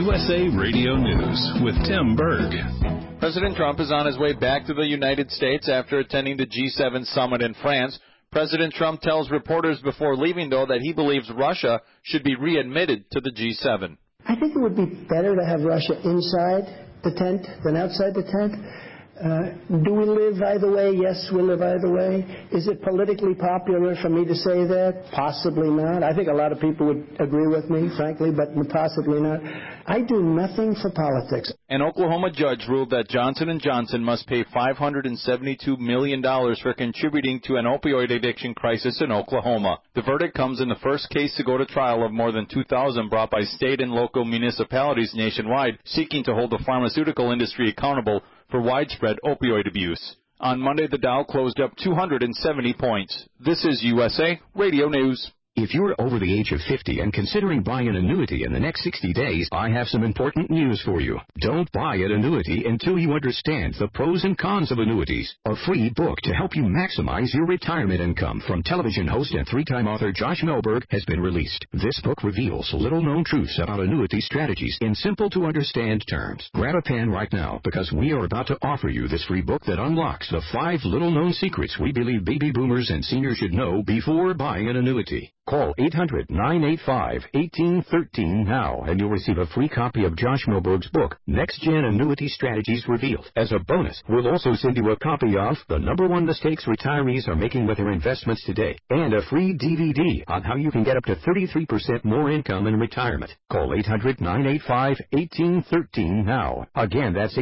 USA Radio News with Tim Berg. President Trump is on his way back to the United States after attending the G7 summit in France. President Trump tells reporters before leaving, though, that he believes Russia should be readmitted to the G7. I think it would be better to have Russia inside the tent than outside the tent. Do we live either way? Yes, we live either way. Is it politically popular for me to say that? Possibly not. I think a lot of people would agree with me, frankly, but possibly not. I do nothing for politics. An Oklahoma judge ruled that Johnson & Johnson must pay $572 million for contributing to an opioid addiction crisis in Oklahoma. The verdict comes in the first case to go to trial of more than 2,000 brought by state and local municipalities nationwide seeking to hold the pharmaceutical industry accountable for widespread opioid abuse. On Monday, the Dow closed up 270 points. This is USA Radio News. If you're over the age of 50 and considering buying an annuity in the next 60 days, I have some important news for you. Don't buy an annuity until you understand the pros and cons of annuities. A free book to help you maximize your retirement income from television host and three-time author Josh Melberg has been released. This book reveals little-known truths about annuity strategies in simple-to-understand terms. Grab a pen right now because we are about to offer you this free book that unlocks the 5 little-known secrets we believe baby boomers and seniors should know before buying an annuity. Call 800-985-1813 now, and you'll receive a free copy of Josh Melberg's book, Next Gen Annuity Strategies Revealed. As a bonus, we'll also send you a copy of The #1 Mistakes Retirees Are Making with Their Investments Today, and a free DVD on how you can get up to 33% more income in retirement. Call 800-985-1813 now. Again, that's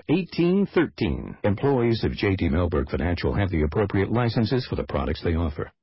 800-985-1813. Employees of J.D. Melberg Financial have the appropriate licenses for the products they offer.